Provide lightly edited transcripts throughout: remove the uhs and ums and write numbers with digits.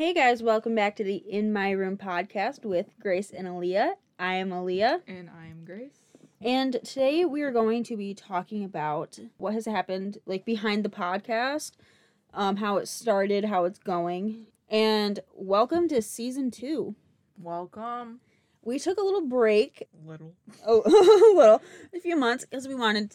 Hey guys, welcome back to the In My Room podcast with Grace and Aaliyah. I am Aaliyah. And I am Grace. And today we are going to be talking about what has happened, like, behind the podcast, how it started, how it's going. And welcome to season 2. Welcome. We took a little break. A few months, because we wanted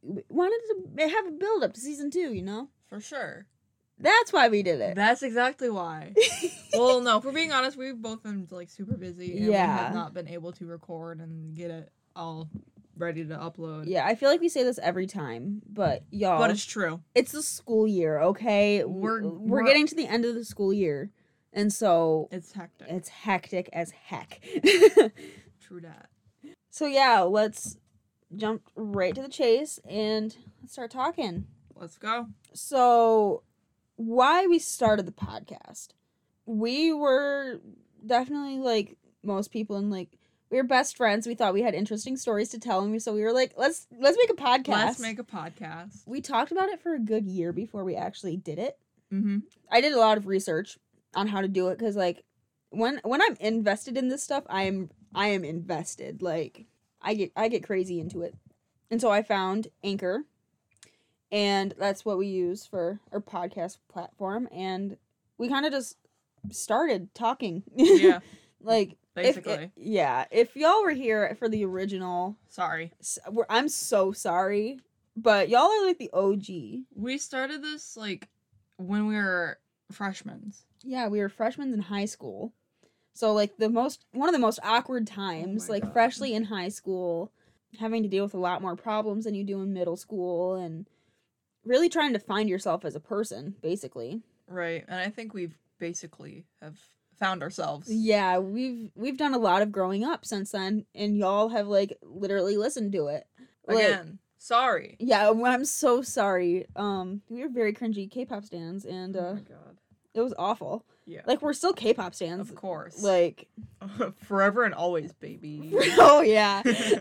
to have a build up to season 2, you know? For sure. That's why we did it. That's exactly why. Well, no, if we're being honest, we've both been, super busy. And we have not been able to record and get it all ready to upload. Yeah, I feel like we say this every time, but y'all... But it's true. It's the school year, okay? We're getting to the end of the school year, and so... It's hectic. It's hectic as heck. True that. So yeah, let's jump right to the chase, and let's start talking. Let's go. So... why we started the podcast. We were definitely, like, most people, and, like, we were best friends. We thought we had interesting stories to tell, and so we were like, let's make a podcast. Let's make a podcast. We talked about it for a good year before we actually did it. Mm-hmm. I did a lot of research on how to do it, because, like, when I'm invested in this stuff, I am invested. Like, I get crazy into it. And so I found Anchor. And that's what we use for our podcast platform. And we kind of just started talking. Yeah. Like, basically. If y'all were here for the original... Sorry. I'm so sorry. But y'all are like the OG. We started this, like, when we were freshmen. Yeah, we were freshmen in high school. So, like, one of the most awkward times. Like, freshly in high school, having to deal with a lot more problems than you do in middle school. And... really trying to find yourself as a person, basically. Right, and I think we've basically have found ourselves. Yeah, we've done a lot of growing up since then, and y'all have, like, literally listened to it. Again, sorry. Yeah, I'm so sorry. We were very cringy K-pop stans, and oh my God. It was awful. Yeah. Like, we're still K-pop stans. Of course. Like... forever and always, baby. Oh, yeah.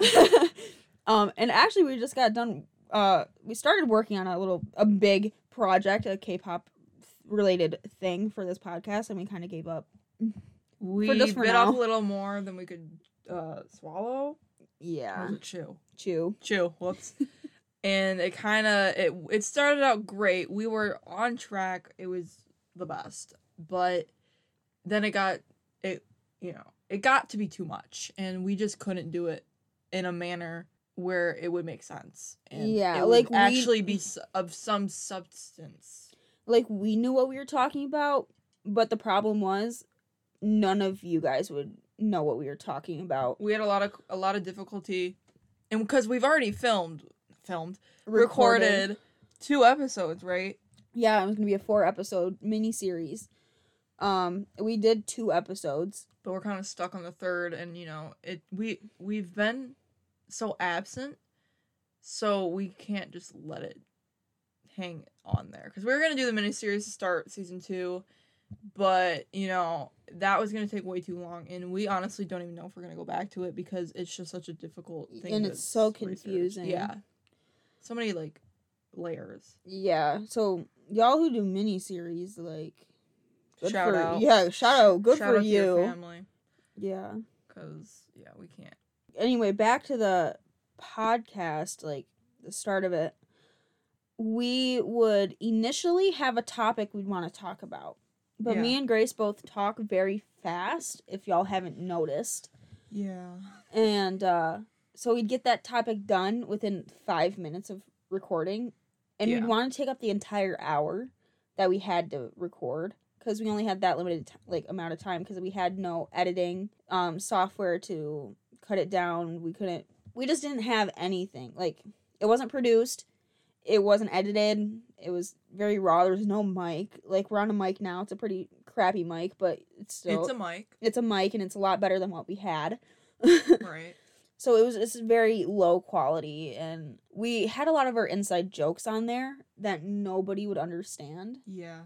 And actually, we just got done... we started working on a big project, a K-pop related thing for this podcast, and we kind of gave up. We bit off a little more than we could swallow. Yeah. Or was it chew? Chew. Whoops. And it started out great. We were on track. It was the best, but then it got to be too much, and we just couldn't do it in a manner where it would make sense. And it would actually be of some substance. Like, we knew what we were talking about, but the problem was none of you guys would know what we were talking about. We had a lot of difficulty, and because we've already recorded 2 episodes, right? Yeah, it was going to be a 4-episode mini-series. We did 2 episodes. But we're kind of stuck on the 3rd, and, we've been... so absent, so we can't just let it hang on there, because we were gonna do the miniseries to start season 2, but that was gonna take way too long, and we honestly don't even know if we're gonna go back to it, because it's just such a difficult thing, and it's so confusing. Yeah, so many, like, layers. Yeah, so y'all who do miniseries, like, shout out. Yeah, shout out. Good shout for out you. To your family. Yeah, because we can't. Anyway, back to the podcast, like, the start of it. We would initially have a topic we'd want to talk about. But me and Grace both talk very fast, if y'all haven't noticed. Yeah. And so we'd get that topic done within 5 minutes of recording. And we'd want to take up the entire hour that we had to record, because we only had that limited amount of time, because we had no editing software to... cut it down. We just didn't have anything. Like, it wasn't produced, it wasn't edited, it was very raw. There was no mic. Like, we're on a mic now. It's a pretty crappy mic, but it's still... It's a mic, and it's a lot better than what we had. Right. So it's very low quality, and we had a lot of our inside jokes on there that nobody would understand. Yeah.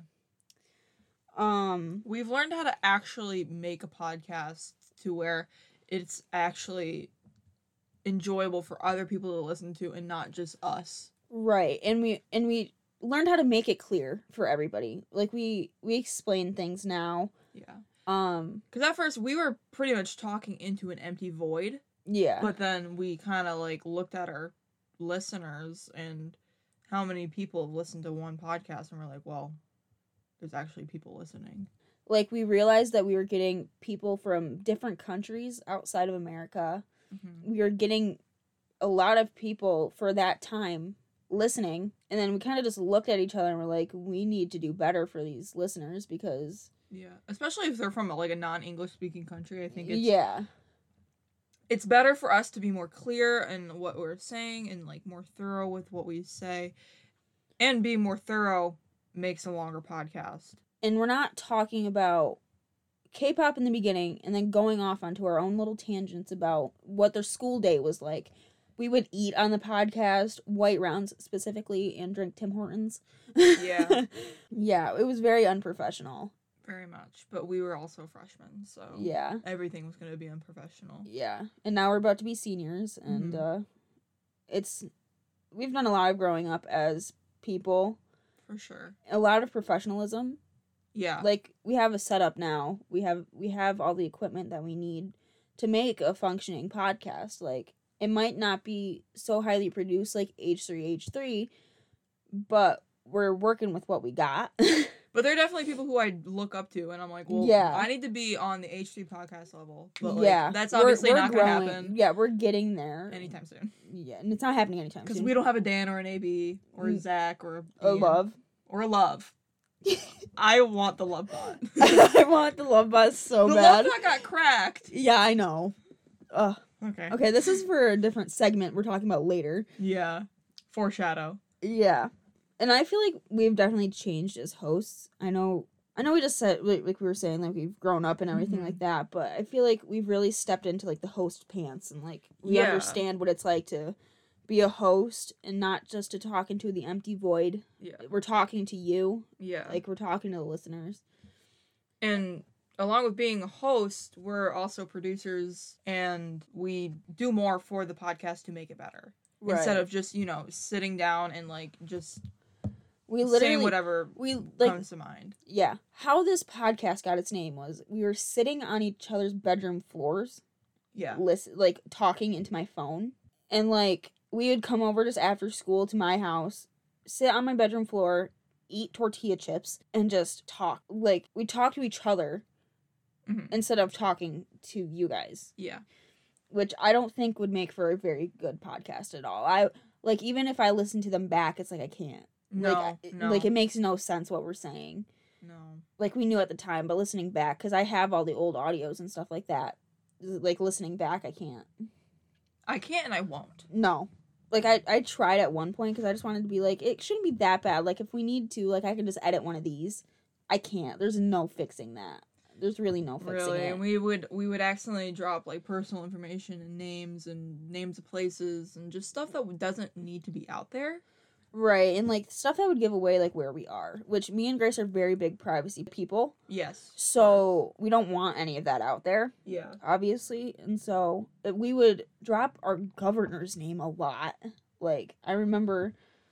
We've learned how to actually make a podcast to where it's actually enjoyable for other people to listen to and not just us. Right. And we learned how to make it clear for everybody. Like we explain things now. Yeah. Because at first we were pretty much talking into an empty void. Yeah. But then we kind of like looked at our listeners and how many people have listened to one podcast, and we're like, well, there's actually people listening. Like, we realized that we were getting people from different countries outside of America. Mm-hmm. We were getting a lot of people for that time listening, and then we kind of just looked at each other and we're like, we need to do better for these listeners because... Yeah, especially if they're from, like, a non-English speaking country, I think it's... Yeah. It's better for us to be more clear in what we're saying and, like, more thorough with what we say. And being more thorough makes a longer podcast. And we're not talking about K-pop in the beginning and then going off onto our own little tangents about what their school day was like. We would eat on the podcast, White Rounds specifically, and drink Tim Hortons. Yeah. Yeah, it was very unprofessional. Very much. But we were also freshmen, so yeah, everything was going to be unprofessional. Yeah. And now we're about to be seniors, and we've done a lot of growing up as people. For sure. A lot of professionalism. Yeah. Like, we have a setup now. We have all the equipment that we need to make a functioning podcast. Like, it might not be so highly produced like H3H3, but we're working with what we got. But there are definitely people who I look up to, and I'm like, well, yeah. I need to be on the H3 podcast level. But, like, yeah. That's obviously not going to happen. Yeah, we're getting there. Anytime soon. Yeah, and it's not happening anytime soon. Because we don't have a Dan or an AB or a Zach or a Love. Or a Love. I want the Love Bot. I want the Love Bot so bad. The Love Bot got cracked. Yeah, I know. Ugh. Okay. Okay, this is for a different segment we're talking about later. Yeah. Foreshadow. Yeah. And I feel like we've definitely changed as hosts. I know we just said, like we were saying, like, we've grown up and everything like that, but I feel like we've really stepped into, like, the host pants, and, like, we understand what it's like to be a host and not just to talk into the empty void. Yeah. We're talking to you. Yeah. Like, we're talking to the listeners. And along with being a host, we're also producers, and we do more for the podcast to make it better. Right. Instead of just, sitting down and, like, just... We literally saying whatever comes to mind. Yeah. How this podcast got its name was we were sitting on each other's bedroom floors. Yeah. Talking into my phone. And, like, we would come over just after school to my house, sit on my bedroom floor, eat tortilla chips, and just talk. Like, we talk to each other instead of talking to you guys. Yeah. Which I don't think would make for a very good podcast at all. Even if I listen to them back, it's like I can't. No. Like, it makes no sense what we're saying. No. Like, we knew at the time, but listening back, because I have all the old audios and stuff like that. Like, listening back, I can't. I can't and I won't. No. Like, I tried at one point, because I just wanted to be like, it shouldn't be that bad. Like, if we need to, like, I can just edit one of these. I can't. There's no fixing that. There's really no fixing it. And we would accidentally drop, like, personal information and names of places and just stuff that doesn't need to be out there. Right, and, like, stuff that would give away, like, where we are, which me and Grace are very big privacy people. Yes. So, we don't want any of that out there. Yeah. Obviously, and so, we would drop our governor's name a lot. Like, I remember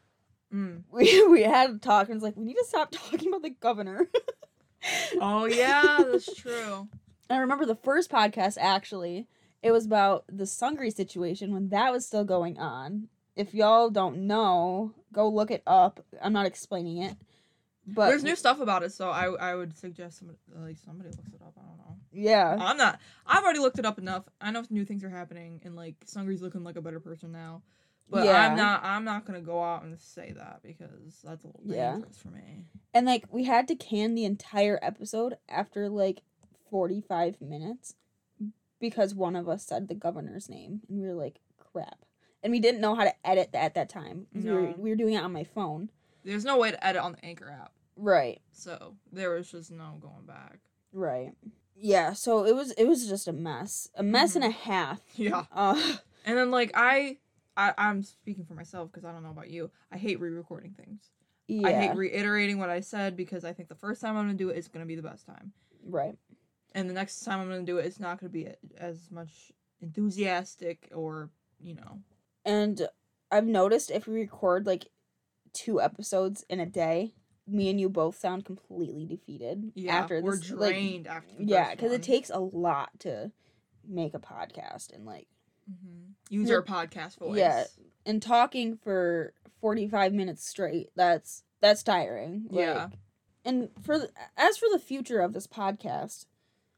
we had a talk, and it's like, we need to stop talking about the governor. Oh, yeah, that's true. I remember the first podcast, actually, it was about the Sungri situation when that was still going on. If y'all don't know, go look it up. I'm not explaining it. But there's new stuff about it, so I would suggest somebody looks it up. I don't know. Yeah. I've already looked it up enough. I know new things are happening, and, like, Sungri's looking like a better person now. But yeah. I'm not gonna go out and say that because that's a little dangerous for me. And, like, we had to can the entire episode after, like, 45 minutes because one of us said the governor's name, and we were like, crap. And we didn't know how to edit that at that time. No. We were doing it on my phone. There's no way to edit on the Anchor app. Right. So there was just no going back. Right. Yeah, so it was just a mess. A mess and a half. Yeah. And then, like, I'm speaking for myself because I don't know about you. I hate re-recording things. Yeah. I hate reiterating what I said because I think the first time I'm going to do it is going to be the best time. Right. And the next time I'm going to do it, it's not going to be as much enthusiastic or, And I've noticed if we record, like, 2 episodes in a day, me and you both sound completely defeated. Yeah, after we're this, drained after the yeah, first because one. it takes a lot to make a podcast and like use our podcast voice. Yeah, and talking for 45 minutes straight, that's tiring. Yeah. And as for the future of this podcast,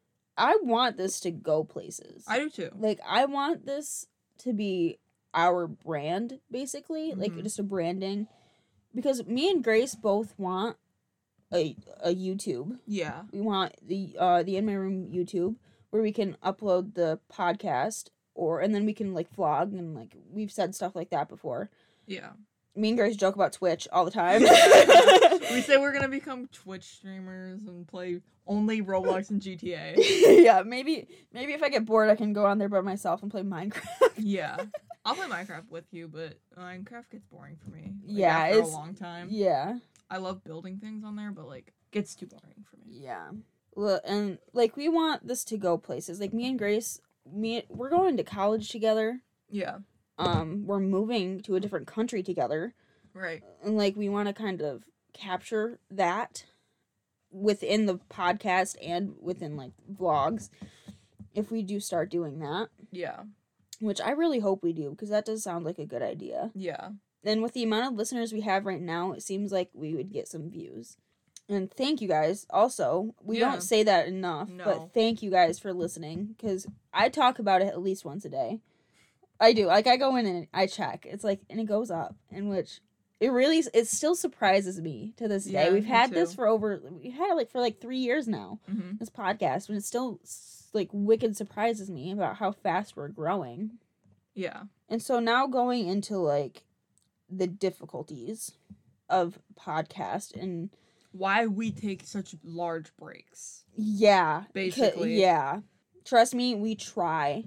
I want this to go places. I do too. Like, I want this to be our brand, basically, like just a branding, because me and Grace both want a YouTube. Yeah. We want the In My Room YouTube where we can upload the podcast, and then we can like vlog, and like we've said stuff like that before. Yeah. Me and Grace joke about Twitch all the time. We say we're gonna become Twitch streamers and play only Roblox and GTA. Yeah, maybe if I get bored, I can go on there by myself and play Minecraft. Yeah, I'll play Minecraft with you, but Minecraft gets boring for me. Like, yeah, after it's a long time. Yeah, I love building things on there, but like gets too boring for me. Yeah, well, and like we want this to go places. Like me and Grace, we're going to college together. Yeah. We're moving to a different country together. Right. And like we want to kind of capture that within the podcast and within like vlogs if we do start doing that. Yeah. Which I really hope we do, because that does sound like a good idea. Yeah. And with the amount of listeners we have right now, it seems like we would get some views. And thank you guys. Also, we don't say that enough, but thank you guys for listening, because I talk about it at least once a day. I do. Like, I go in and I check. It's like, and it goes up, in which it still surprises me to this day. We've had this we had it like for like 3 years now, this podcast, and it still like wicked surprises me about how fast we're growing. Yeah. And so now going into like the difficulties of podcast and why we take such large breaks. Yeah. Basically. Yeah. Trust me, we try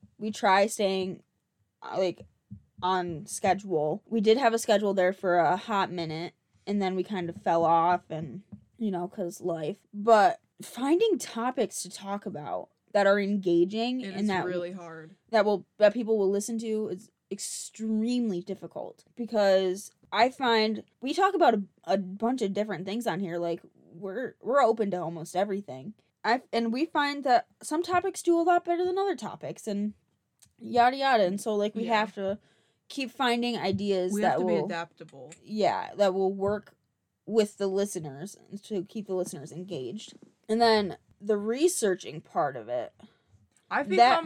staying like on schedule. We did have a schedule there for a hot minute, and then we kind of fell off, and cuz life. But finding topics to talk about that are engaging and that really hard. That people will listen to is extremely difficult, because I find we talk about a bunch of different things on here. Like we're open to almost everything. And we find that some topics do a lot better than other topics, and yada yada. And so like we have to keep finding ideas that will be adaptable. Yeah, that will work with the listeners to keep the listeners engaged. And then the researching part of it. I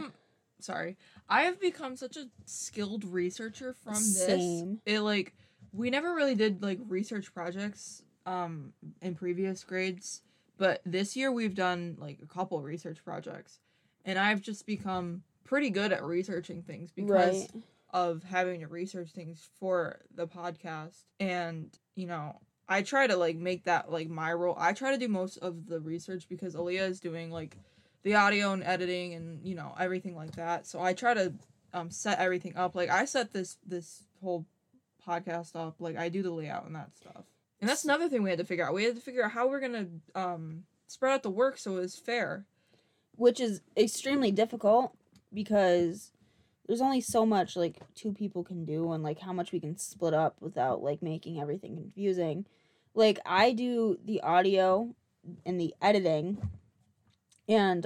have become such a skilled researcher from this. Same. We never really did like research projects in previous grades, but this year we've done like a couple research projects, and I've just become pretty good at researching things because of having to research things for the podcast. And I try to like make that like my role. I try to do most of the research because Aaliyah is doing like the audio and editing and everything like that. So I try to set everything up. Like I set this whole podcast up. Like I do the layout and that stuff. And that's another thing we had to figure out. We had to figure out how we're gonna spread out the work so it's fair, which is extremely difficult because there's only so much like two people can do, and like how much we can split up without like making everything confusing. Like I do the audio and the editing, and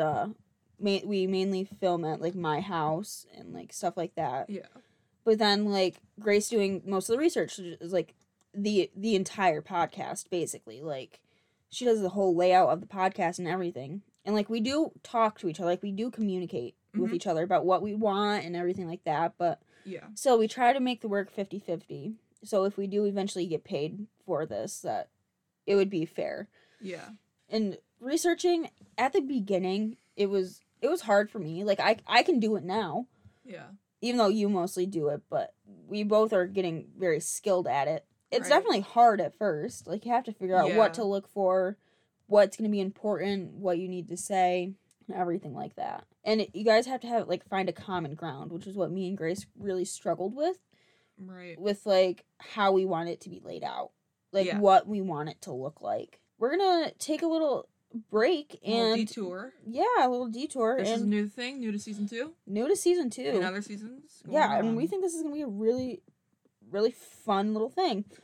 we mainly film at like my house and like stuff like that. Yeah. But then like Grace doing most of the research is like the entire podcast basically. Like she does the whole layout of the podcast and everything. And like we do talk to each other, like we do communicate with each other about what we want and everything like that, but so we try to make the work 50-50. So if we do eventually get paid for this, that it would be fair. Yeah. And researching at the beginning, it was hard for me. Like I can do it now. Yeah. Even though you mostly do it, but we both are getting very skilled at it. It's definitely hard at first. Like you have to figure out what to look for, what's going to be important, what you need to say, and everything like that. And you guys have to find a common ground, which is what me and Grace really struggled with. Right. With like how we want it to be laid out. Like what we want it to look like. We're going to take a little break and a little detour. Yeah, a little detour. This is a new thing, new to season 2. New to season 2. And other seasons. Yeah, and we think this is going to be a really, really fun little thing.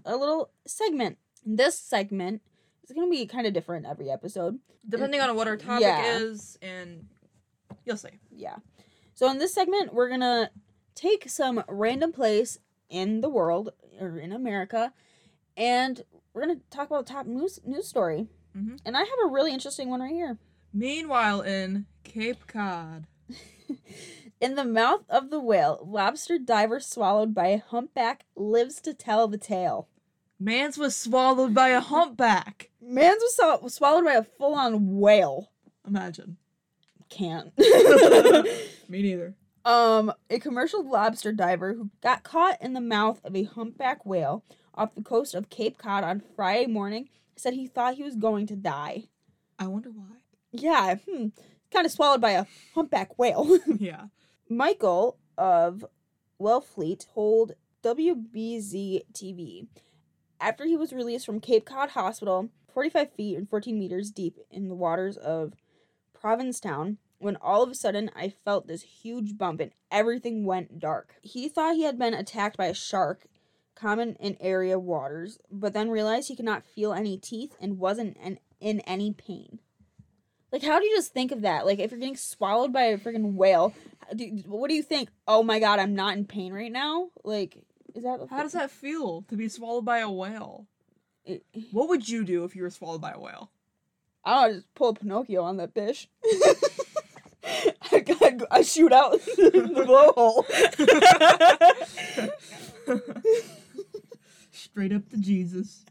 a little segment. This segment is going to be kind of different every episode. Depending on what our topic is, and you'll see. Yeah. So in this segment, we're going to take some random place in the world, or in America, and we're going to talk about the top news story. Mm-hmm. And I have a really interesting one right here. Meanwhile, in Cape Cod. In the mouth of the whale, lobster diver swallowed by a humpback lives to tell the tale. Mans was swallowed by a humpback. Mans was swallowed by a full-on whale. Imagine. Can't. Me neither. A commercial lobster diver who got caught in the mouth of a humpback whale off the coast of Cape Cod on Friday morning said he thought he was going to die. I wonder why. Yeah, kind of swallowed by a humpback whale. Yeah. Michael of Wellfleet told WBZ TV after he was released from Cape Cod Hospital, 45 feet and 14 meters deep in the waters of Provincetown, when all of a sudden I felt this huge bump and everything went dark. He thought he had been attacked by a shark, common in area waters, but then realized he could not feel any teeth and wasn't in any pain. Like, how do you just think of that? Like, if you're getting swallowed by a freaking whale, what do you think? Oh my god, I'm not in pain right now? Like, is that... How does that feel, to be swallowed by a whale? What would you do if you were swallowed by a whale? I don't know, just pull a Pinocchio on that fish. I shoot out the blowhole. Straight up to Jesus.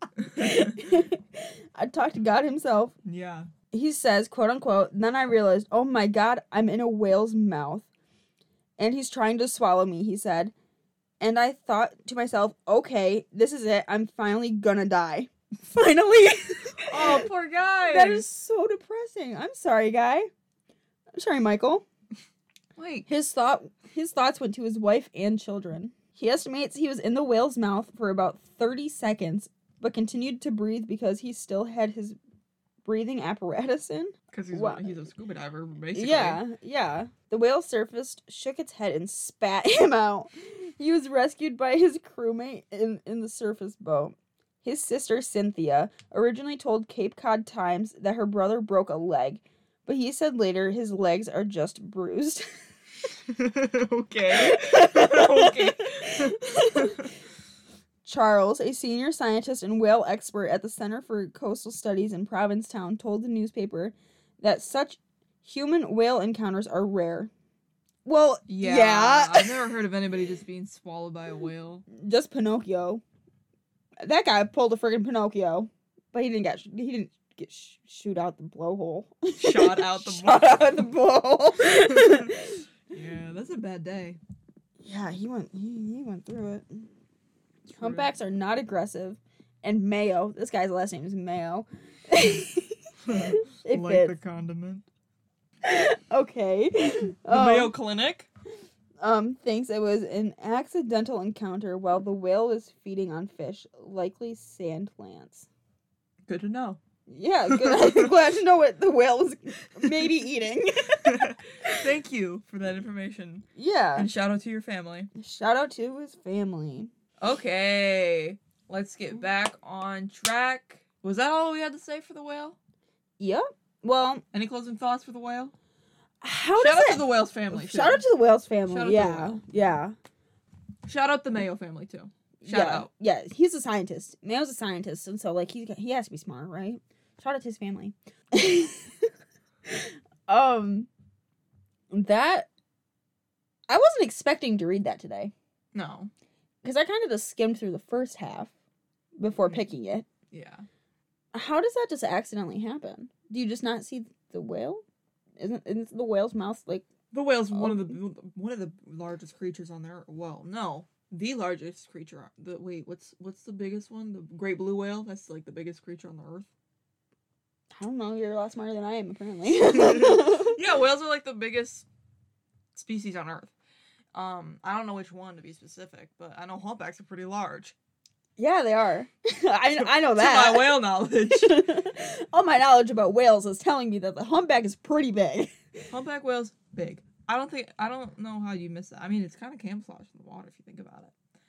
I talked to God himself. Yeah. He says, quote unquote, then I realized, oh my god, I'm in a whale's mouth. And he's trying to swallow me, he said. And I thought to myself, okay, this is it. I'm finally gonna die. Finally. Oh, poor guy. That is so depressing. I'm sorry, guy. I'm sorry, Michael. Wait. His thoughts went to his wife and children. He estimates he was in the whale's mouth for about 30 seconds, but continued to breathe because he still had his breathing apparatus in. Because he's a scuba diver, basically. Yeah. The whale surfaced, shook its head, and spat him out. He was rescued by his crewmate in the surface boat. His sister, Cynthia, originally told Cape Cod Times that her brother broke a leg, but he said later his legs are just bruised. Okay. Okay. Charles, a senior scientist and whale expert at the Center for Coastal Studies in Provincetown, told the newspaper that such human-whale encounters are rare. Well, yeah. I've never heard of anybody just being swallowed by a whale. Just Pinocchio. That guy pulled a friggin' Pinocchio, but he didn't get shoot out the blowhole. Shot out the Shot out the blowhole. Yeah, that's a bad day. Yeah, he went through it. True. Humpbacks are not aggressive, and Mayo. This guy's last name is Mayo. Like the condiment. Okay. The Mayo Clinic. Thinks it was an accidental encounter while the whale was feeding on fish, likely sand plants. Good to know. Yeah, good. I'm glad to know what the whale was maybe eating. Thank you for that information. Yeah. And shout out to your family. Shout out to his family. Okay. Let's get back on track. Was that all we had to say for the whale? Yep. Well, any closing thoughts for the whale? Shout out to the whale's family. Shout out to the whale's family. Yeah. Shout out the Mayo family too. Shout out. Yeah, he's a scientist. Mayo's a scientist, and so like he has to be smart, right? Shout out to his family. That I wasn't expecting to read that today. No. Because I kind of just skimmed through the first half before picking it. Yeah. How does that just accidentally happen? Do you just not see the whale? Isn't the whale's mouth like... The whale's one of the largest creatures on there. Well, no. The largest creature. What's the biggest one? The great blue whale? That's like the biggest creature on the earth. I don't know. You're a lot smarter than I am, apparently. Yeah, whales are like the biggest species on earth. I don't know which one to be specific, but I know humpbacks are pretty large. Yeah, they are. I know that. To my whale knowledge. All my knowledge about whales is telling me that the humpback is pretty big. Humpback whale's big. I don't know how you miss that. I mean, it's kind of camouflaged in the water if you think about it.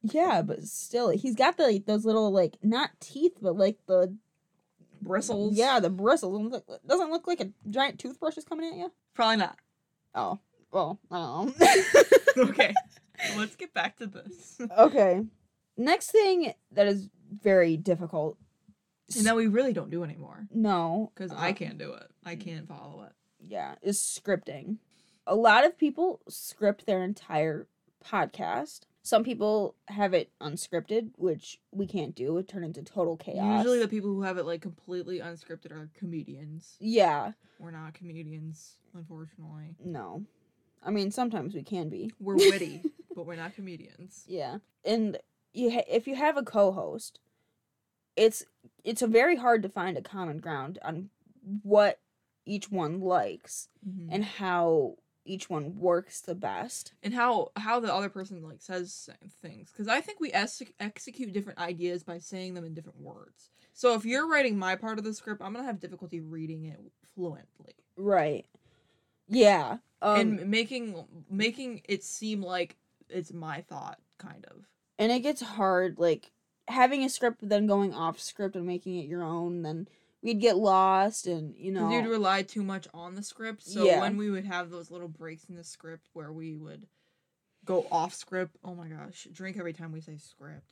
Yeah, but still, he's got the those little not teeth, but the bristles. Yeah, the bristles. Doesn't look like a giant toothbrush is coming at you. Probably not. Oh, well, I don't know. Okay, let's get back to this. Okay, next thing that is very difficult, and that we really don't do anymore. No, because I can't do it. I can't follow it. Yeah, is scripting. A lot of people script their entire podcast. Some people have it unscripted, which we can't do. It turn into total chaos. Usually the people who have it completely unscripted are comedians. Yeah. We're not comedians, unfortunately. No. I mean, sometimes we can be. We're witty, but we're not comedians. Yeah. And if you have a co-host, it's a very hard to find a common ground on what each one likes and how each one works the best, and how the other person says things, because I think we execute different ideas by saying them in different words. So if you're writing my part of the script, I'm gonna have difficulty reading it fluently, right? Yeah. And making it seem like it's my thought, kind of. And it gets hard, having a script but then going off script and making it your own. Then we'd get lost, and you'd rely too much on the script. So when we would have those little breaks in the script where we would go off script, oh my gosh, drink every time we say script.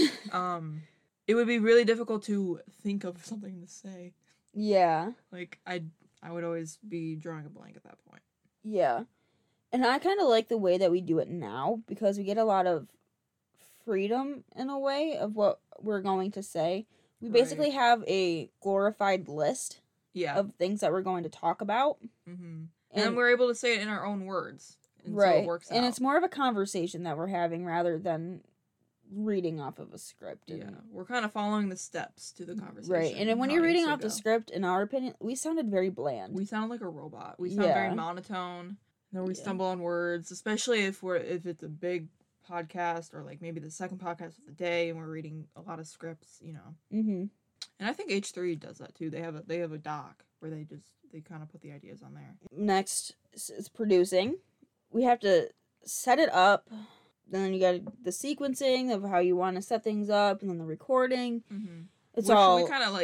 It would be really difficult to think of something to say. Yeah. I would always be drawing a blank at that point. Yeah. And I kind of like the way that we do it now, because we get a lot of freedom in a way of what we're going to say. We basically have a glorified list of things that we're going to talk about. Mm-hmm. And then we're able to say it in our own words. And right. So it works out. And it's more of a conversation that we're having rather than reading off of a script. Yeah. We're kind of following the steps to the conversation. Right. And then when you're reading off the script, in our opinion, we sounded very bland. We sound like a robot. We sound very monotone. And then we stumble on words, especially if it's a big podcast or maybe the second podcast of the day and we're reading a lot of scripts, Mm-hmm. And I think H3 does that too. They have a doc where they kind of put the ideas on there. Next is producing. We have to set it up. Then you got the sequencing of how you want to set things up, and then the recording. Mm-hmm. It's all we kind of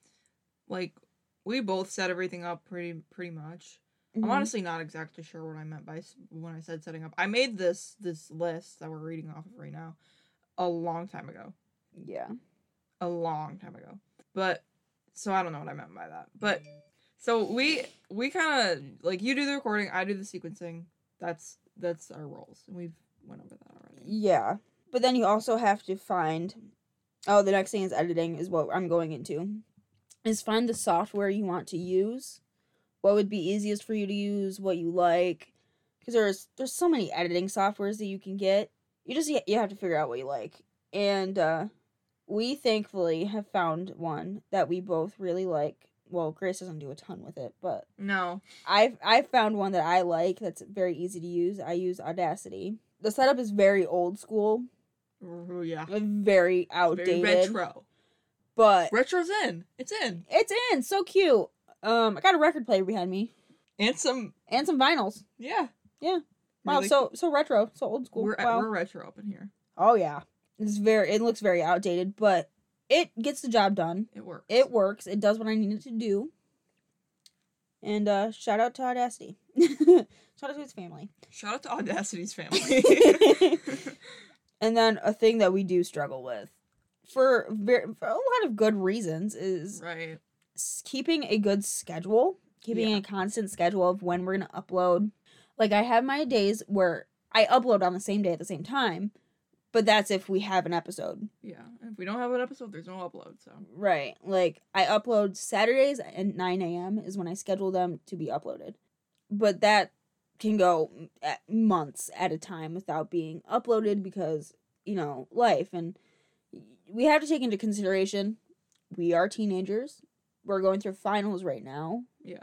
we both set everything up pretty much. Mm-hmm. I'm honestly not exactly sure what I meant by when I said setting up. I made this list that we're reading off of right now a long time ago. Yeah. A long time ago. But, so I don't know what I meant by that. But, so we kind of, you do the recording, I do the sequencing. That's our roles. And we've went over that already. Yeah. But then you also have to find, the next thing is editing, is what I'm going into. Is find the software you want to use. What would be easiest for you to use, what you like. Because there's so many editing softwares that you can get. You have to figure out what you like. And we thankfully have found one that we both really like. Well, Grace doesn't do a ton with it, but no, I've found one that I like that's very easy to use. I use Audacity. The setup is very old school. Oh, yeah. Very outdated. Very retro. But retro's in. It's in. It's in. So cute. I got a record player behind me. And some vinyls. Yeah. Yeah. Wow, really? so retro, so old school. We're retro up in here. Oh yeah. It looks very outdated, but it gets the job done. It works. It works. It does what I need it to do. And shout out to Audacity. Shout out to his family. Shout out to Audacity's family. And then a thing that we do struggle with for a lot of good reasons is keeping a good schedule, keeping a constant schedule of when we're going to upload. I have my days where I upload on the same day at the same time, but that's if we have an episode. Yeah. If we don't have an episode, there's no upload, so. Right. I upload Saturdays at 9 a.m. is when I schedule them to be uploaded. But that can go months at a time without being uploaded because, life. And we have to take into consideration, we are teenagers. We're going through finals right now. Yeah.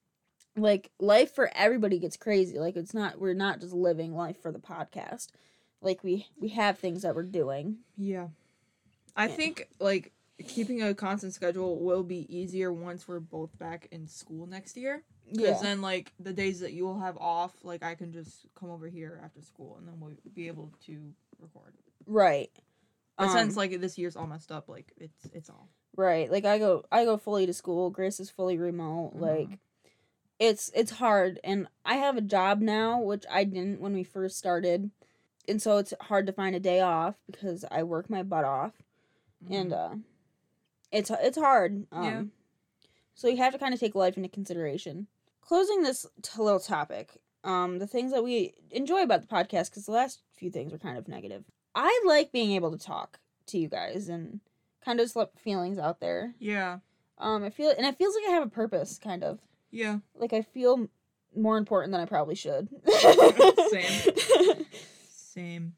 Life for everybody gets crazy. We're not just living life for the podcast. We have things that we're doing. Yeah. I think, keeping a constant schedule will be easier once we're both back in school next year. Because then, the days that you'll have off, I can just come over here after school and then we'll be able to record. Right. But since like this year's all messed up, like it's all right. Like I go fully to school. Grace is fully remote. Like it's hard, and I have a job now, which I didn't when we first started, and so it's hard to find a day off because I work my butt off, and it's hard. Yeah. So you have to kind of take life into consideration. Closing this little topic, the things that we enjoy about the podcast, because the last few things were kind of negative. I like being able to talk to you guys and kind of just let feelings out there. Yeah. It feels like I have a purpose, kind of. Yeah. Like I feel more important than I probably should. Same.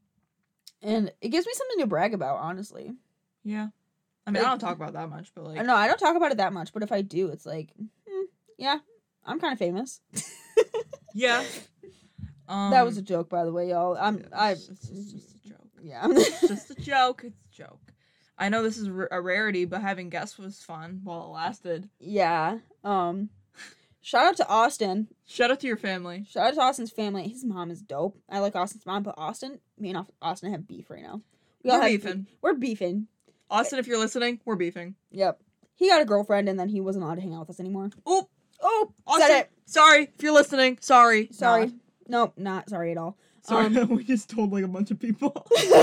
And it gives me something to brag about, honestly. Yeah. I mean, I don't talk about that much, but like... No, I don't talk about it that much, but if I do, it's like, yeah, I'm kind of famous. Yeah. That was a joke, by the way, y'all. It's just a joke. Yeah. It's just a joke. It's a joke. I know this is a rarity, but having guests was fun while it lasted. Yeah. Shout out to Austin. Shout out to your family. Shout out to Austin's family. His mom is dope. I like Austin's mom, but me and Austin have beef right now. We're beefing. We're beefing. Austin, if you're listening, we're beefing. Yep. He got a girlfriend, and then he wasn't allowed to hang out with us anymore. Oh, Austin, said it. Sorry if you're listening. Sorry. Sorry. Nope, not sorry at all. Sorry, we just told like a bunch of people.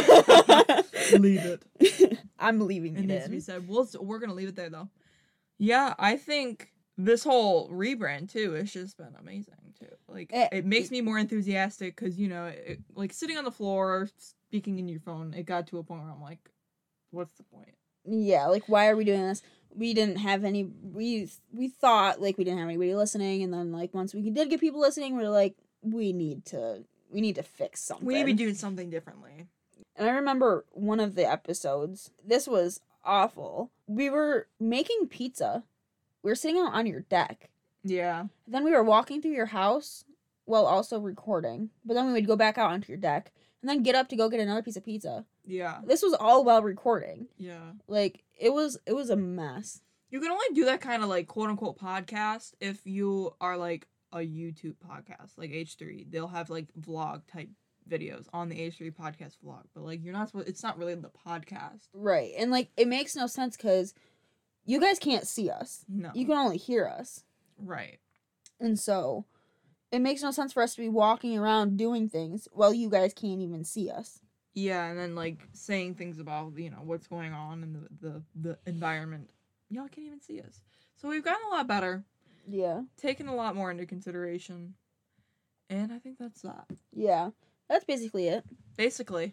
Leave it. I'm leaving it it needs in. to be said. We're gonna leave it there though. Yeah, I think this whole rebrand too has just been amazing too. Like it makes me more enthusiastic because like sitting on the floor speaking in your phone, it got to a point where I'm like, what's the point? Yeah, like why are we doing this? We didn't have any. We thought like we didn't have anybody listening, and then like once we did get people listening, we're like we need to fix something. We need to be doing something differently. And I remember one of the episodes. This was awful. We were making pizza. We were sitting out on your deck. Yeah. Then we were walking through your house while also recording. But then we would go back out onto your deck and then get up to go get another piece of pizza. Yeah. This was all while recording. Yeah. Like it was a mess. You can only do that kind of like quote unquote podcast if you are like a YouTube podcast, like H3. They'll have like vlog type videos on the H3 podcast vlog, but like you're not supposed. It's not really the podcast, right? And like it makes no sense because you guys can't see us. No, you can only hear us, right? And so it makes no sense for us to be walking around doing things while you guys can't even see us. Yeah, and then like saying things about what's going on in the environment. Y'all can't even see us, so we've gotten a lot better. Yeah, taken a lot more into consideration, and I think that's that. Yeah. That's basically it. Basically.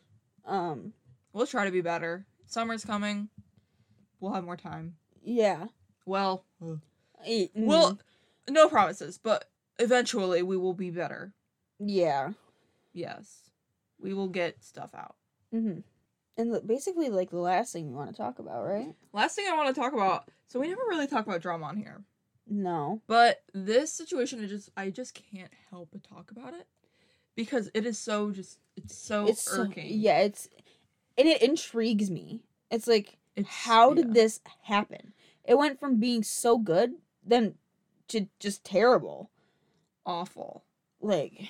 We'll try to be better. Summer's coming. We'll have more time. Yeah. Well, well, no promises, but eventually we will be better. Yeah. Yes. We will get stuff out. Mm-hmm. And basically, like, the last thing we want to talk about, right? Last thing I want to talk about, so we never really talk about drama on here. No. But this situation, I just can't help but talk about it. Because it is it's irking. And it intrigues me. It's like, how did this happen? It went from being so good, then to just terrible. Awful. Like,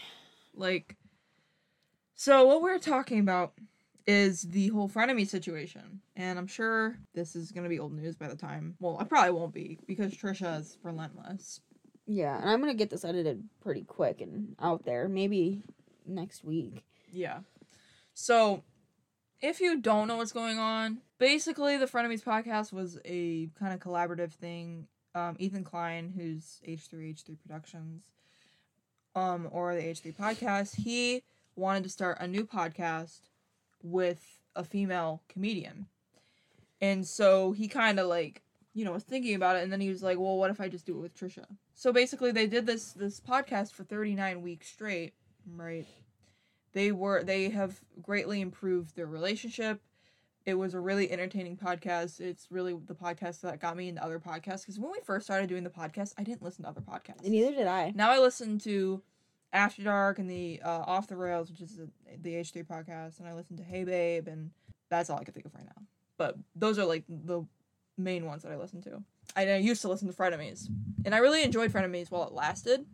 so what we're talking about is the whole frenemy situation. And I'm sure this is going to be old news by the time. Well, I probably won't be, because Trisha is relentless. Yeah, and I'm going to get this edited pretty quick and out there. Maybe next week. Yeah. So, if you don't know what's going on, basically the Frenemies podcast was a kind of collaborative thing. Ethan Klein, who's H3 Productions, or the H3 podcast, he wanted to start a new podcast with a female comedian. And so he kind of was thinking about it, and then he was like, well, what if I just do it with Trisha? So basically they did this podcast for 39 weeks straight, right? They have greatly improved their relationship. It was a really entertaining podcast. It's really the podcast that got me into other podcasts, because when we first started doing the podcast, I didn't listen to other podcasts. Neither did I. Now I listen to After Dark and the Off the Rails, which is the H3 podcast, and I listen to Hey Babe, and that's all I can think of right now. But those are like the main ones that I listen to. I used to listen to Frenemies, and I really enjoyed Frenemies while it lasted.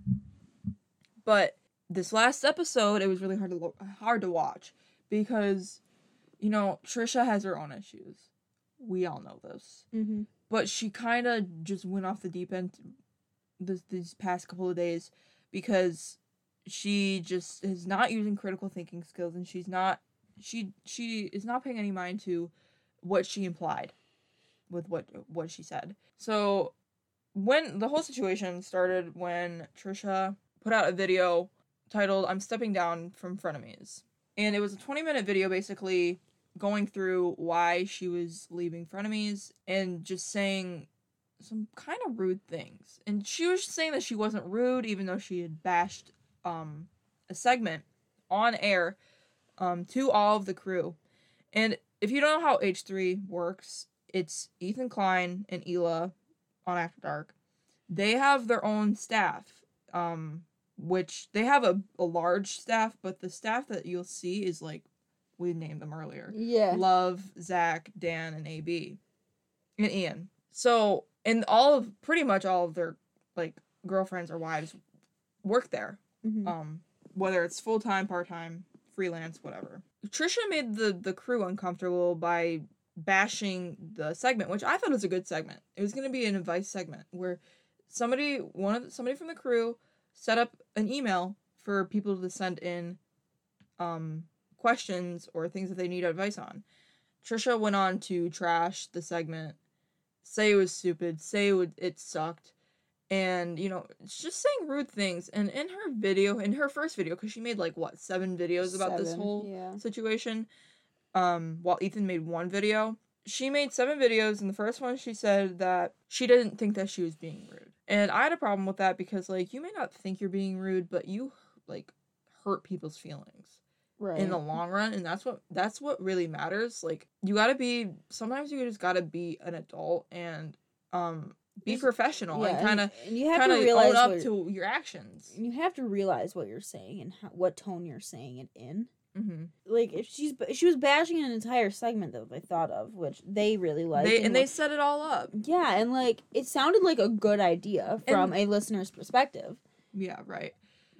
But this last episode, it was really hard to watch, because you know, Trisha has her own issues. We all know this. Mm-hmm. But she kind of just went off the deep end these past couple of days because she just is not using critical thinking skills, and she is not paying any mind to what she implied with what she said. So when the whole situation started, when Trisha put out a video titled "I'm stepping down from Frenemies," and it was a 20-minute video basically going through why she was leaving Frenemies and just saying some kind of rude things. And she was saying that she wasn't rude, even though she had bashed a segment on air to all of the crew. And if you don't know how H3 works, it's Ethan Klein and Hila on After Dark. They have their own staff, which they have a large staff, but the staff that you'll see is like, we named them earlier. Yeah. Love, Zach, Dan, and AB. And Ian. So, and pretty much all of their, like, girlfriends or wives work there. Mm-hmm. Whether it's full-time, part-time, freelance, whatever. Trisha made the crew uncomfortable by bashing the segment, which I thought was a good segment. It was going to be an advice segment where somebody from the crew set up an email for people to send in questions or things that they need advice on. Trisha went on to trash the segment, say it was stupid, say it sucked, and, you know, it's just saying rude things. And in her first video, because she made, like, 7 videos about this whole situation, while Ethan made 1 video, she made 7 videos. In the first one, she said that she didn't think that she was being rude. And I had a problem with that because, like, you may not think you're being rude, but you, like, hurt people's feelings. Right. In the long run, and that's what really matters. Like, sometimes you just gotta be an adult and be professional and kind of own up to your actions. You have to realize what you're saying and what tone you're saying it in. Mm-hmm. Like, if she was bashing an entire segment that they thought of, which they really liked. They set it all up. Yeah, and, like, it sounded like a good idea from a listener's perspective. Yeah, right.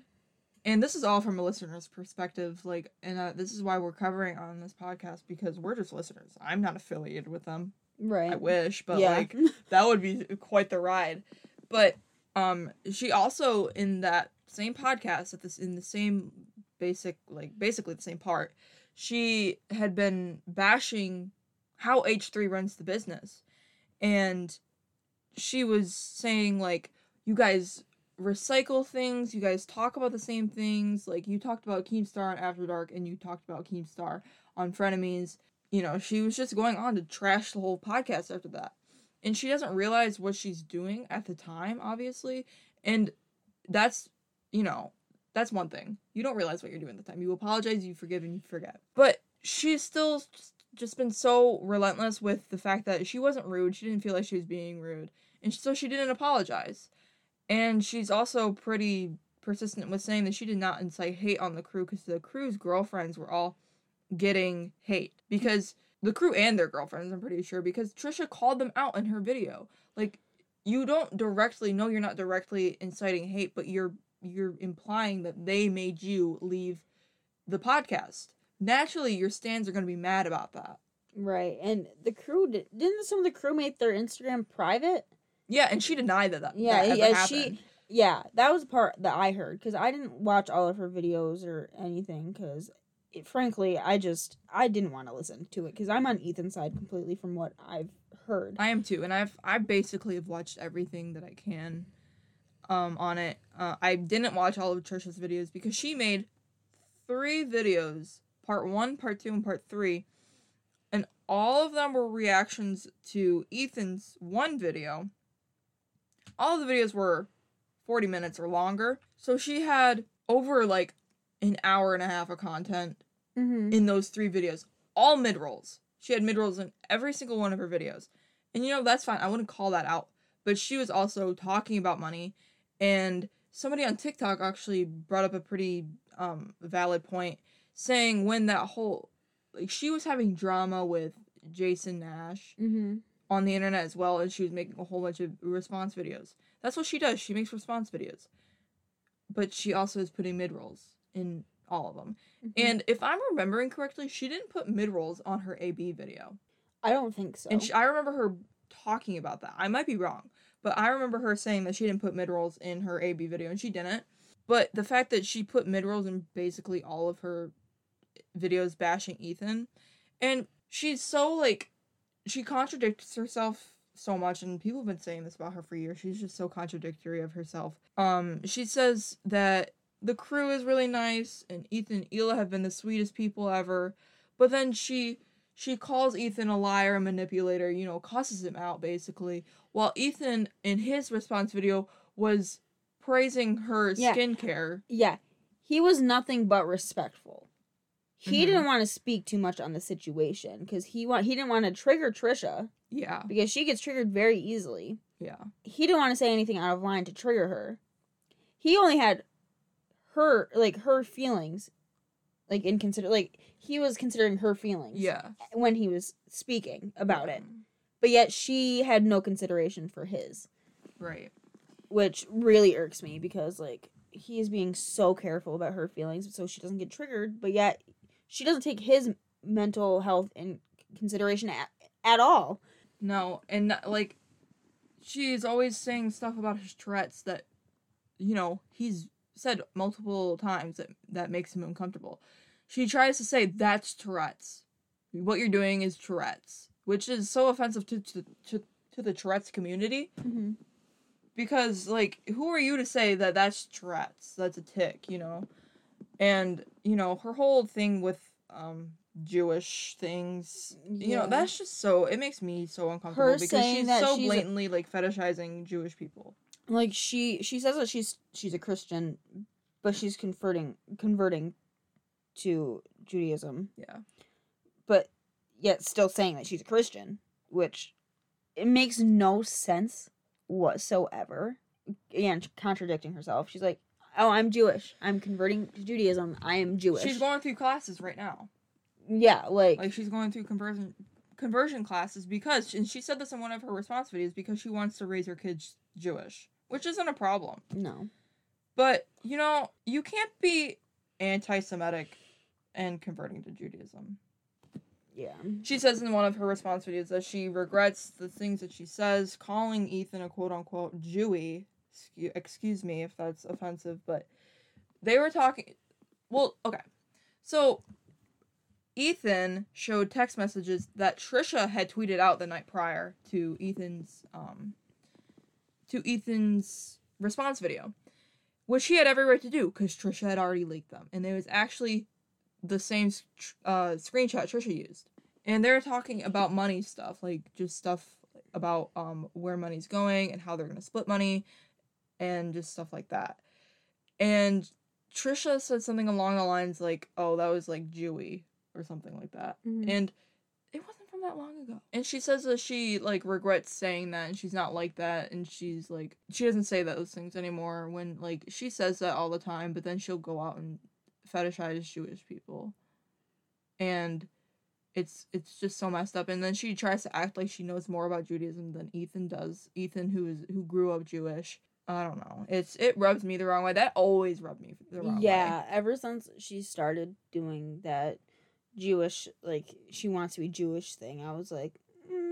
And this is all from a listener's perspective, like, and this is why we're covering on this podcast, because we're just listeners. I'm not affiliated with them. Right. I wish, but, like, that would be quite the ride. But, she also, in that same podcast, in the same basically the same part, she had been bashing how H3 runs the business. And she was saying, like, you guys recycle things, you guys talk about the same things, like, you talked about Keemstar on After Dark, and you talked about Keemstar on Frenemies. You know, she was just going on to trash the whole podcast after that. And she doesn't realize what she's doing at the time, obviously, and that's, you know, that's one thing. You don't realize what you're doing at the time. You apologize, you forgive, and you forget. But she's still just been so relentless with the fact that she wasn't rude, she didn't feel like she was being rude, and so she didn't apologize. And she's also pretty persistent with saying that she did not incite hate on the crew, because the crew's girlfriends were all getting hate. Because the crew and their girlfriends, I'm pretty sure, because Trisha called them out in her video. Like, you don't directly, no, you're not directly inciting hate, but you're implying that they made you leave the podcast. Naturally, your stans are going to be mad about that. Right. And the crew, didn't some of the crew make their Instagram private? Yeah, and she denied that that ever happened. That was the part that I heard, because I didn't watch all of her videos or anything, because, frankly, I didn't want to listen to it, because I'm on Ethan's side completely from what I've heard. I am too, and I basically have watched everything that I can on it. I didn't watch all of Trisha's videos, because she made 3 videos, part 1, part 2, and part 3, and all of them were reactions to Ethan's 1 video. All of the videos were 40 minutes or longer. So she had over, like, an hour and a half of content in those 3 videos. All mid-rolls. She had mid-rolls in every single one of her videos. And, you know, that's fine. I wouldn't call that out. But she was also talking about money. And somebody on TikTok actually brought up a pretty valid point, saying when that whole... Like, she was having drama with Jason Nash. On the internet as well, and she was making a whole bunch of response videos. That's what she does. She makes response videos. But she also is putting mid-rolls in all of them. Mm-hmm. And if I'm remembering correctly, she didn't put mid-rolls on her AB video. I don't think so. And I remember her talking about that. I might be wrong, but I remember her saying that she didn't put mid-rolls in her AB video, and she didn't. But the fact that she put mid-rolls in basically all of her videos bashing Ethan, and she's so, like, she contradicts herself so much, and people have been saying this about her for years. She's just so contradictory of herself. She says that the crew is really nice, and Ethan and Hila have been the sweetest people ever, but then she calls Ethan a liar and manipulator, you know, cusses him out, basically, while Ethan, in his response video, was praising her skincare. Yeah. He was nothing but respectful. He didn't want to speak too much on the situation, because he didn't want to trigger Trisha. Yeah. Because she gets triggered very easily. Yeah. He didn't want to say anything out of line to trigger her. He only had her feelings, like, he was considering her feelings. Yeah. When he was speaking about it. But yet she had no consideration for his. Right. Which really irks me, because, like, he is being so careful about her feelings so she doesn't get triggered, but yet she doesn't take his mental health in consideration at all. No, and, like, she's always saying stuff about his Tourette's that, you know, he's said multiple times that makes him uncomfortable. She tries to say, that's Tourette's. What you're doing is Tourette's. Which is so offensive to the Tourette's community. Mm-hmm. Because, like, who are you to say that that's Tourette's? That's a tic, you know? And, you know, her whole thing with, Jewish things, you know, that's just so, it makes me so uncomfortable, because she's so blatantly, like, fetishizing Jewish people. Like, she says that she's a Christian, but she's converting to Judaism. Yeah. But yet still saying that she's a Christian, which it makes no sense whatsoever. Again, contradicting herself. She's like, oh, I'm Jewish. I'm converting to Judaism. I am Jewish. She's going through classes right now. Yeah, like she's going through conversion classes because, and she said this in one of her response videos, because she wants to raise her kids Jewish, which isn't a problem. No. But, you know, you can't be anti-Semitic and converting to Judaism. Yeah. She says in one of her response videos that she regrets the things that she says, calling Ethan a quote-unquote Jewy. Excuse me if that's offensive, but they were talking... Well, okay. So, Ethan showed text messages that Trisha had tweeted out the night prior to Ethan's response video, which she had every right to do, because Trisha had already leaked them, and it was actually the same screenshot Trisha used. And they're talking about money stuff, like, just stuff about where money's going and how they're gonna split money and just stuff like that. And Trisha said something along the lines like, oh, that was like Jewy or something like that. Mm-hmm. And it wasn't from that long ago. And she says that she, like, regrets saying that, and she's not like that, and she's like, she doesn't say those things anymore, when, like, she says that all the time, but then she'll go out and fetishize Jewish people. And it's just so messed up. And then she tries to act like she knows more about Judaism than Ethan does. Ethan, who grew up Jewish. I don't know. It rubs me the wrong way. That always rubbed me the wrong way. Yeah, ever since she started doing that Jewish, like, she wants to be Jewish thing, I was like,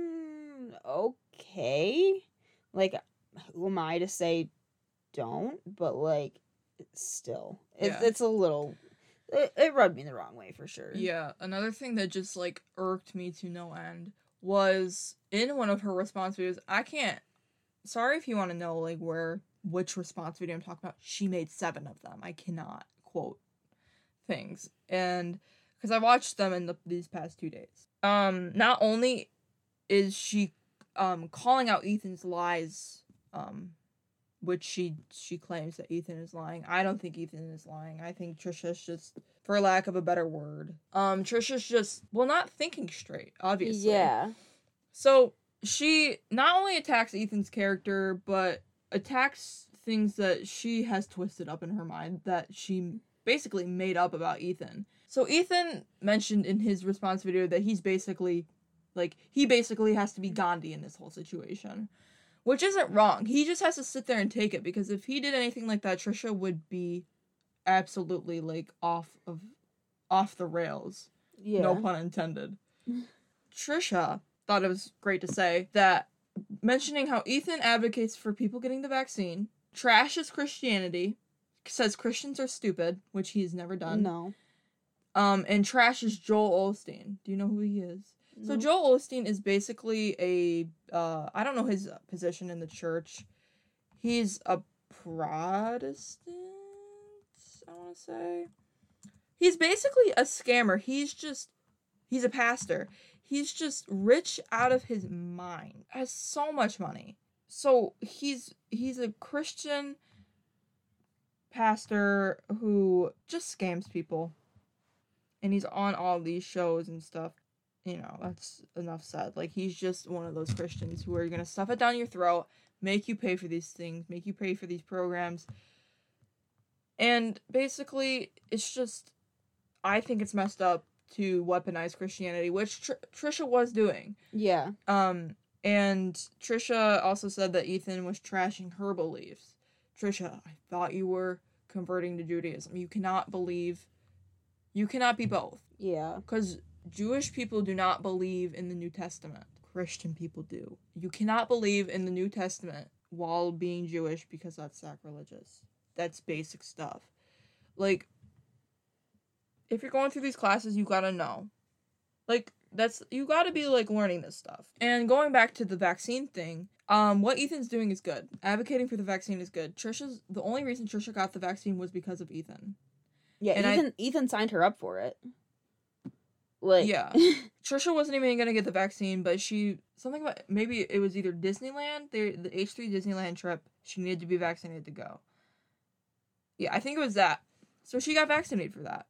okay. Like, who am I to say don't? But, like, still. It's a little... It rubbed me the wrong way, for sure. Yeah, another thing that just, like, irked me to no end was, in one of her response videos, sorry if you want to know, like, which response video I'm talking about. She made 7 of them. I cannot quote things. And, because I watched them in these past 2 days. Not only is she, calling out Ethan's lies, which she claims that Ethan is lying. I don't think Ethan is lying. I think Trisha's just, for lack of a better word, Trisha's just, well, not thinking straight, obviously. Yeah. So, she not only attacks Ethan's character, but attacks things that she has twisted up in her mind that she basically made up about Ethan. So, Ethan mentioned in his response video that he's basically, like, he basically has to be Gandhi in this whole situation. Which isn't wrong. He just has to sit there and take it, because if he did anything like that, Trisha would be absolutely like off the rails. Yeah. No pun intended. Trisha thought it was great to say that, mentioning how Ethan advocates for people getting the vaccine, trashes Christianity, says Christians are stupid, which he's never done. No. And trashes Joel Osteen. Do you know who he is? No. So Joel Osteen is basically I don't know his position in the church. He's a Protestant, I want to say. He's basically a scammer. He's a pastor. He's just rich out of his mind. Has so much money. So he's a Christian pastor who just scams people. And he's on all these shows and stuff. You know, that's enough said. Like, he's just one of those Christians who are going to stuff it down your throat, make you pay for these things, make you pay for these programs. And basically, it's just, I think it's messed up to weaponize Christianity, which Trisha was doing. Yeah. And Trisha also said that Ethan was trashing her beliefs. Trisha, I thought you were converting to Judaism. You cannot be both. Yeah. Because Jewish people do not believe in the New Testament. Christian people do. You cannot believe in the New Testament while being Jewish because that's sacrilegious. That's basic stuff. Like, if you're going through these classes, you gotta know. Like, you gotta be, like, learning this stuff. And going back to the vaccine thing, what Ethan's doing is good. Advocating for the vaccine is good. The only reason Trisha got the vaccine was because of Ethan. Yeah, and Ethan signed her up for it. Like, yeah. Trisha wasn't even gonna get the vaccine, but something about, maybe it was either Disneyland, the H3 Disneyland trip, she needed to be vaccinated to go. Yeah, I think it was that. So she got vaccinated for that.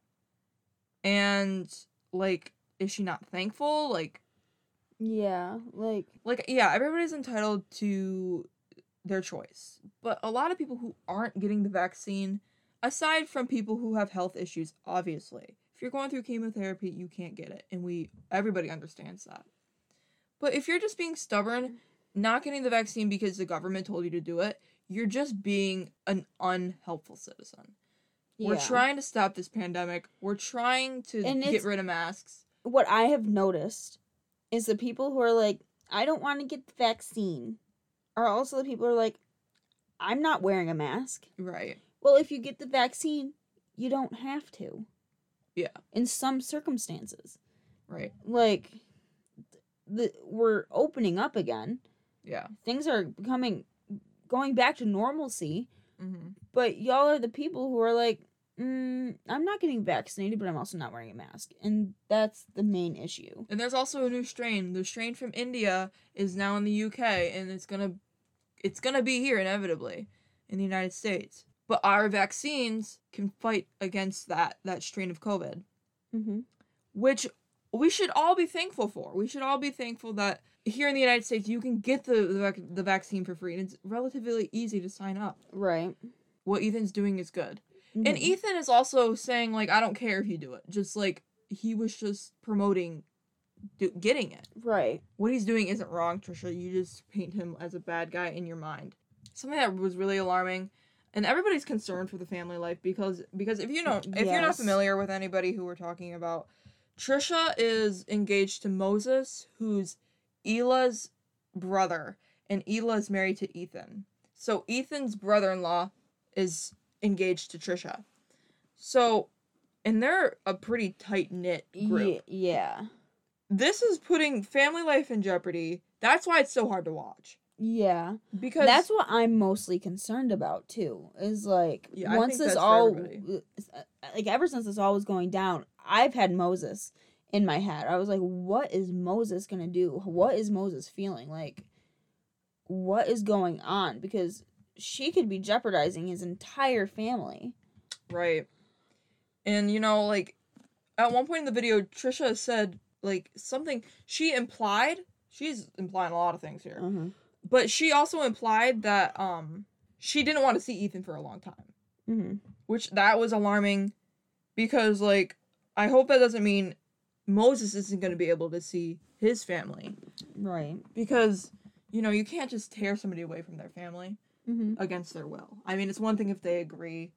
And, like, is she not thankful? Like, yeah, yeah, everybody's entitled to their choice. But a lot of people who aren't getting the vaccine, aside from people who have health issues, obviously, if you're going through chemotherapy, you can't get it. And everybody understands that. But if you're just being stubborn, not getting the vaccine because the government told you to do it, you're just being an unhelpful citizen. Yeah. We're trying to stop this pandemic. We're trying to get rid of masks. What I have noticed is the people who are like, I don't want to get the vaccine, are also the people who are like, I'm not wearing a mask. Right. Well, if you get the vaccine, you don't have to. Yeah. In some circumstances. Right. Like, we're opening up again. Yeah. Things are going back to normalcy. Mm-hmm. But y'all are the people who are like, I'm not getting vaccinated, but I'm also not wearing a mask. And that's the main issue. And there's also a new strain. The strain from India is now in the UK, and it's gonna be here inevitably in the United States. But our vaccines can fight against that strain of COVID. Mm-hmm. Which we should all be thankful for. We should all be thankful that here in the United States, you can get the vaccine for free, and it's relatively easy to sign up. Right. What Ethan's doing is good. Mm-hmm. And Ethan is also saying, like, I don't care if you do it. Just, like, he was just promoting getting it. Right. What he's doing isn't wrong, Trisha. You just paint him as a bad guy in your mind. Something that was really alarming, and everybody's concerned for the family life because if you're not familiar with anybody who we're talking about, Trisha is engaged to Moses, who's Ela's brother, and Ela is married to Ethan. So Ethan's brother-in-law is engaged to Trisha. So, and they're a pretty tight-knit group. Yeah. This is putting family life in jeopardy. That's why it's so hard to watch. Yeah. Because that's what I'm mostly concerned about, too. Is, like, once this ever since this all was going down, I've had Moses in my head. I was like, what is Moses gonna do? What is Moses feeling? Like, what is going on? Because she could be jeopardizing his entire family. Right. And, like, at one point in the video, Trisha said, like, something, she's implying a lot of things here. Mm-hmm. But she also implied that, she didn't want to see Ethan for a long time. Mm-hmm. Which, that was alarming, because, like, I hope that doesn't mean Moses isn't going to be able to see his family. Right. Because, you can't just tear somebody away from their family against their will. I mean, it's one thing if they agree,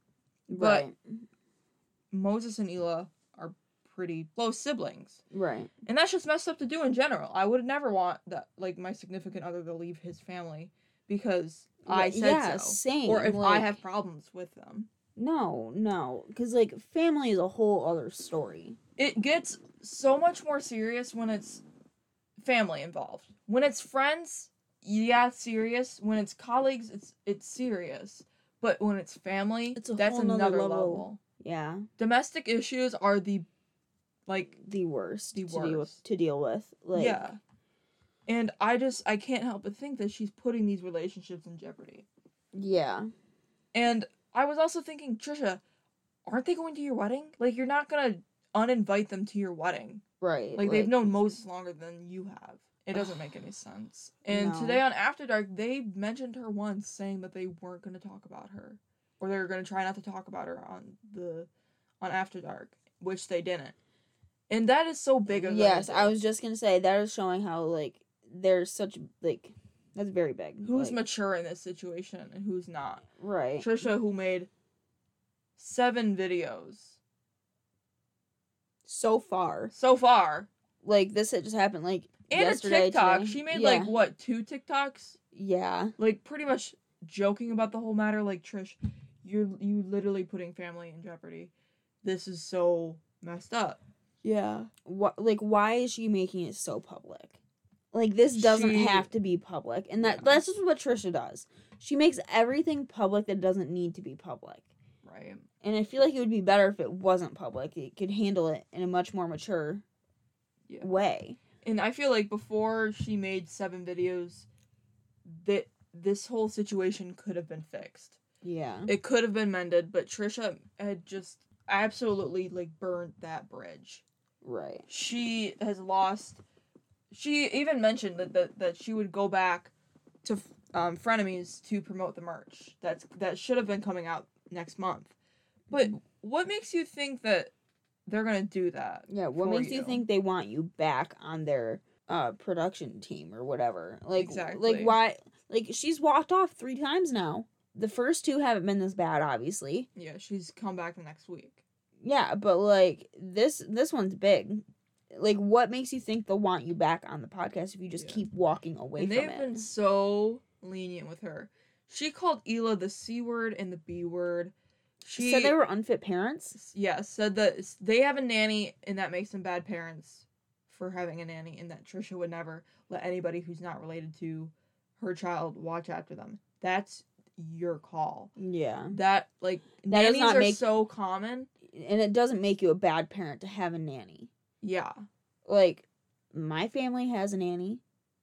But Right. Moses and Hila are pretty close siblings. Right. And that's just messed up to do in general. I would never want that, like, my significant other to leave his family because I said so. Same. Or if like, I have problems with them. No. Because, like, family is a whole other story. It gets so much more serious when it's family involved. When it's friends, yeah, it's serious. When it's colleagues, it's serious. But when it's family, that's another level. Yeah. Domestic issues are the worst The to deal with. Like, yeah. And I can't help but think that she's putting these relationships in jeopardy. Yeah. And I was also thinking, Trisha, aren't they going to your wedding? Like, you're not gonna uninvite them to your wedding. Right. Like they've known Moses longer than you have. It doesn't make any sense. And today on After Dark, they mentioned her once, saying that they weren't going to talk about her, or they were going to try not to talk about her on After Dark, which they didn't. And that is so big of Yes, I was just gonna say that is showing how like there's such like that's very big. Who's mature in this situation and who's not? Right. Trisha, who made 7 videos so far. Like this had just happened like and yesterday, a TikTok. today. She made like what 2 TikToks? Yeah. Like pretty much joking about the whole matter. Like Trish, you literally putting family in jeopardy. This is so messed up. Yeah. Why is she making it so public? Like this doesn't have to be public, and that's just what Trisha does. She makes everything public that doesn't need to be public. Right. And I feel like it would be better if it wasn't public. It could handle it in a much more mature way. And I feel like before she made 7 videos, that this whole situation could have been fixed. Yeah. It could have been mended, but Trisha had just absolutely like burned that bridge. Right. She has lost. She even mentioned that she would go back to Frenemies to promote the merch. That should have been coming out next month. But what makes you think that they're gonna do that? Yeah, what makes you think they want you back on their production team or whatever? Like, exactly. Like why? Like she's walked off 3 times now. The first 2 haven't been this bad, obviously. Yeah, she's come back the next week. Yeah, but like this one's big. Like, what makes you think they'll want you back on the podcast if you just keep walking away from it? And they've been so lenient with her. She called Hila the C word and the B word. She said they were unfit parents? Yeah, said that they have a nanny and that makes them bad parents for having a nanny, and that Trisha would never let anybody who's not related to her child watch after them. That's your call. Yeah. That, like, nannies are so common. And it doesn't make you a bad parent to have a nanny. Yeah. Like, my family has a nanny.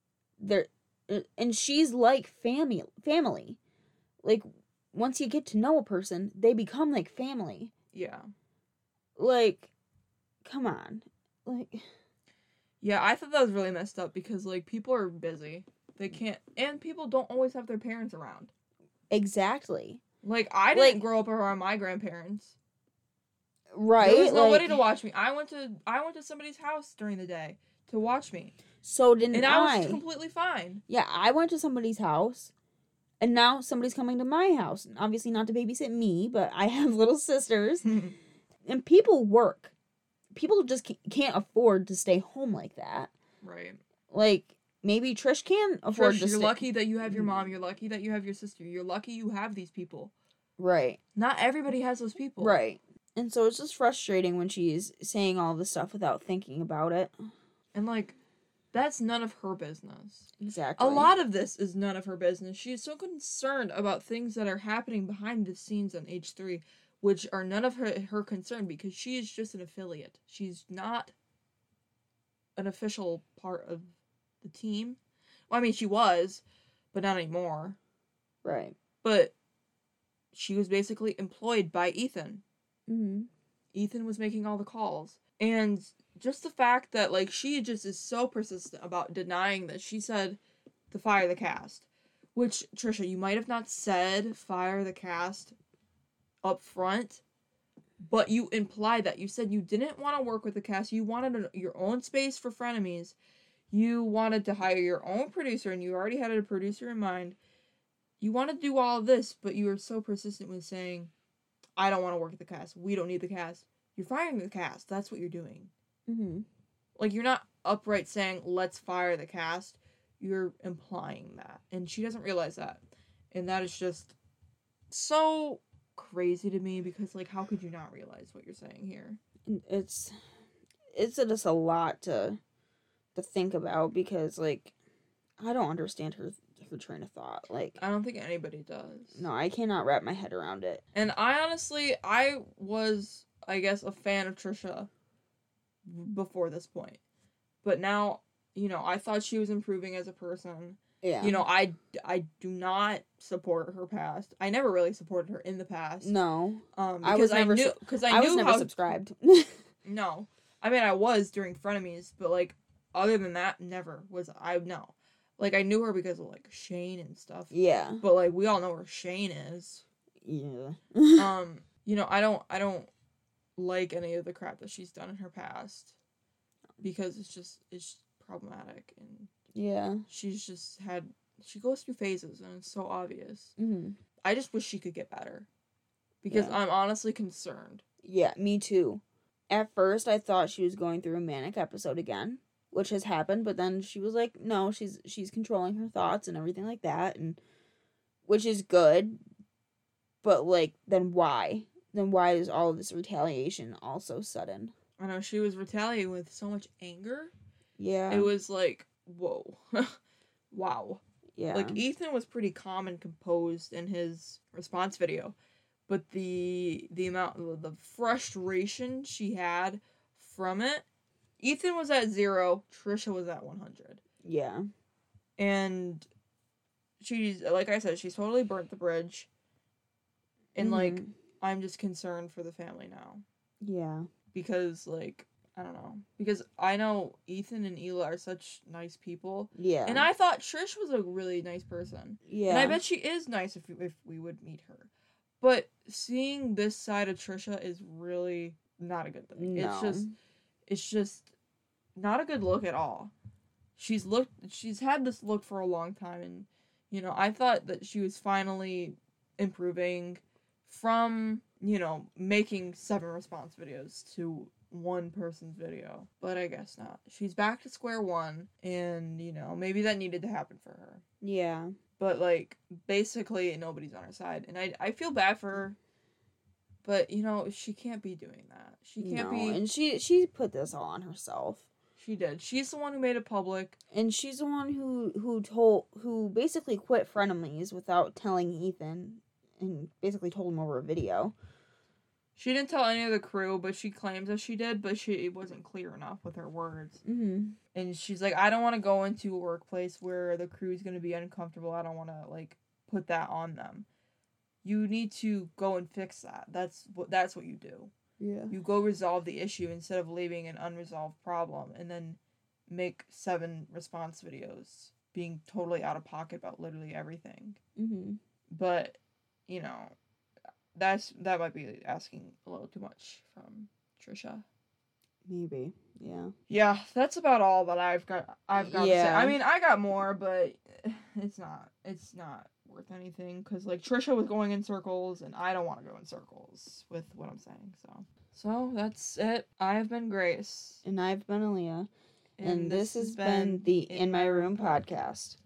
And she's like family. Like, once you get to know a person, they become like family. Yeah. Like, come on. Like, yeah, I thought that was really messed up because, like, people are busy. They can't, and people don't always have their parents around. Exactly. Like, I didn't grow up around my grandparents. Right. There was nobody to watch me. I went to somebody's house during the day to watch me. So didn't I. And I was completely fine. Yeah, I went to somebody's house, and now somebody's coming to my house. Obviously not to babysit me, but I have little sisters. And people work. People just can't afford to stay home like that. Right. Like, maybe Trish can afford to stay. You're lucky that you have your mom. You're lucky that you have your sister. You're lucky you have these people. Right. Not everybody has those people. Right. And so it's just frustrating when she's saying all this stuff without thinking about it. And, like, that's none of her business. Exactly. A lot of this is none of her business. She is so concerned about things that are happening behind the scenes on H3, which are none of her concern because she is just an affiliate. She's not an official part of the team. Well, I mean, she was, but not anymore. Right. But she was basically employed by Ethan. Mm-hmm. Ethan was making all the calls. And just the fact that, like, she just is so persistent about denying that she said to fire the cast. Which, Trisha, you might have not said fire the cast up front, but you implied that. You said you didn't want to work with the cast. You wanted your own space for frenemies. You wanted to hire your own producer, and you already had a producer in mind. You want to do all of this, but you were so persistent with saying, I don't want to work at the cast. We don't need the cast. You're firing the cast. That's what you're doing. Mm-hmm. Like, you're not upright saying, let's fire the cast. You're implying that. And she doesn't realize that. And that is just so crazy to me because, like, how could you not realize what you're saying here? It's just a lot to think about because, like, I don't understand her train of thought. Like, I don't think anybody does. No, I cannot wrap my head around it. And I was, I guess, a fan of Trisha before this point. But now, I thought she was improving as a person. Yeah. I do not support her past. I never really supported her in the past. No. Because I was never subscribed. No. I mean, I was during Frenemies, but, like, other than that, never was I. No. Like, I knew her because of, like, Shane and stuff. Yeah. But, like, we all know where Shane is. Yeah. I don't like any of the crap that she's done in her past. Because it's problematic. And yeah. She goes through phases, and it's so obvious. Mm-hmm. I just wish she could get better. Because I'm honestly concerned. Yeah, me too. At first, I thought she was going through a manic episode again, which has happened, but then she was like, no, she's controlling her thoughts and everything like that, and which is good, but, like, then why? Then why is all of this retaliation all so sudden? I know, she was retaliating with so much anger. Yeah. It was like, whoa. Wow. Yeah. Like, Ethan was pretty calm and composed in his response video, but the amount, the frustration she had from it, Ethan was at 0, Trisha was at 100. Yeah. And she's, like I said, she's totally burnt the bridge. And, like, I'm just concerned for the family now. Yeah. Because, like, I don't know. Because I know Ethan and Hila are such nice people. Yeah. And I thought Trish was a really nice person. Yeah. And I bet she is nice if we would meet her. But seeing this side of Trisha is really not a good thing. No. It's just not a good look at all. She's had this look for a long time, and, I thought that she was finally improving from, making 7 response videos to one person's video. But I guess not. She's back to square one, and, maybe that needed to happen for her. Yeah. But, like, basically nobody's on her side. And I feel bad for her. But, she can't be doing that. She can't be. And she put this all on herself. She did. She's the one who made it public. And she's the one who basically quit Frenemies without telling Ethan and basically told him over a video. She didn't tell any of the crew, but she claims that she did, but it wasn't clear enough with her words. Mm-hmm. And she's like, I don't want to go into a workplace where the crew's going to be uncomfortable. I don't want to, like, put that on them. You need to go and fix that. That's what you do. Yeah. You go resolve the issue instead of leaving an unresolved problem and then make 7 response videos being totally out of pocket about literally everything. Mm-hmm. But, that might be asking a little too much from Trisha. Maybe. Yeah. Yeah, that's about all that I've got to say. I mean, I got more, but it's not worth anything because, like, Trisha was going in circles and I don't want to go in circles with what I'm saying. So that's it. I've been Grace. And I've been Aaliyah. And this has been the In My Room podcast.